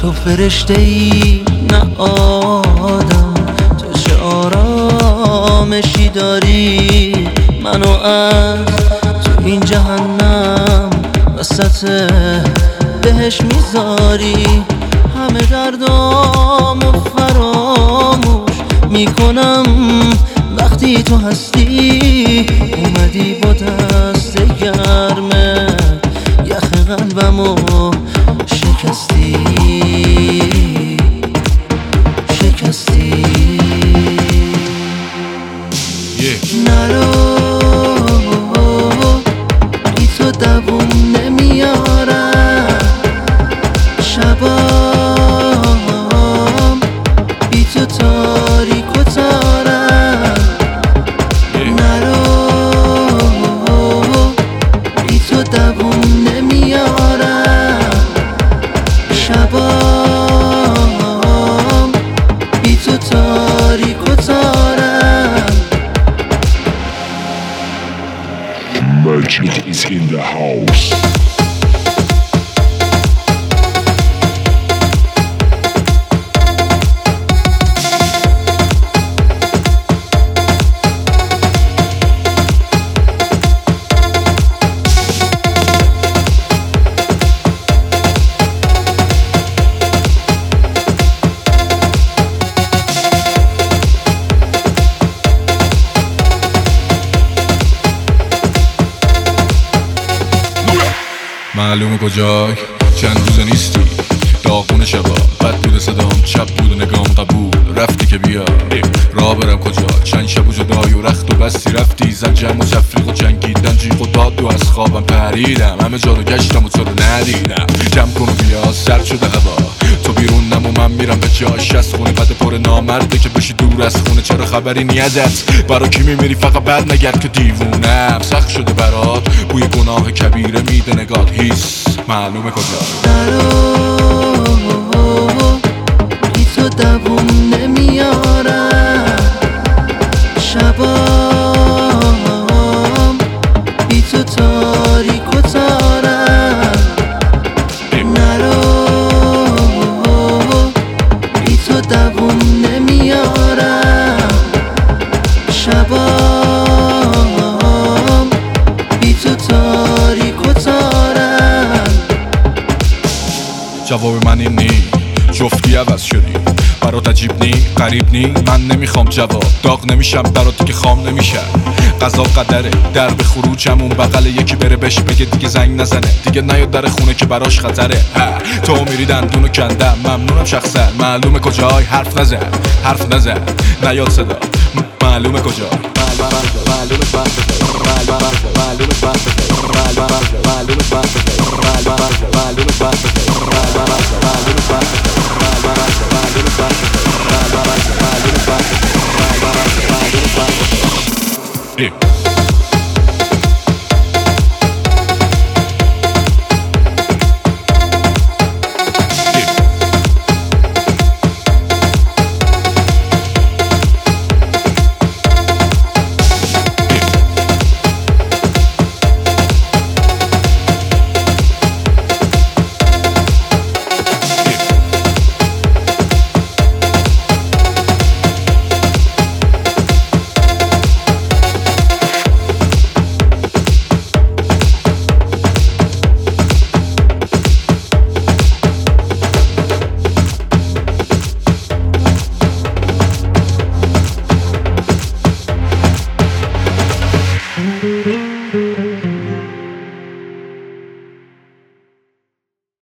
تو فرشته ای نه آدم، تو چه آرامشی داری منو از تو این جهنم وسط بهش میذاری. همه دردامو فراموش میکنم وقتی تو هستی. اومدی با دست گرمه یخ قلبمو شکستی شکستی. نرو بی تو دووم نمیارم، شبام بی تو تاریک و تارم. نرو بی تو دووم نمیارم، شبام بی تو تاریک و تارم. Magic is in the house. معلومه کجای چند روزه نیستی، داغون شبا بد بود صدام، چپ بود و نگام قبول رفتی که بیا راه برم کجا. چند شب و جدای و رخت و بستی رفتی، زن جمع و تفریق و جنگیدن جیغ و داد و از خوابم پریدم. همه جا رو گشتم و تو رو ندیدم. جمع کن و بیا سرد شده هوا، تو بیرونم و من میرم به جاش. از خونه بد پر نامرده که بشی دور از خونه، چرا خبری نیازت برا کی میمیری فقط بر نگرد که دیوونم. سخت شده برات بوی گناه کبیره میده نگات هیس، معلومه کجا. نرو بی تو دووم نمیارم، شبام بی تو تاریک و تارم. نرو بی تو دووم نمیارم، شبام بی تو تاریک و تارم. جواب من این نی، جفتی عوض شدی برات عجیب نی غریب نی. من نمیخوام جواب، داغ نمیشم برات که خام نمیشم. قضا قدره در به خروجمون بغل یکی بره بهش بگه دیگه زنگ نزنه، دیگه نیاد در خونه که براش خطره. تو میری دندونو کندم ممنونم شخصا، معلومه کجای حرف نزن نیاد صدا، معلومه کجا. معلومه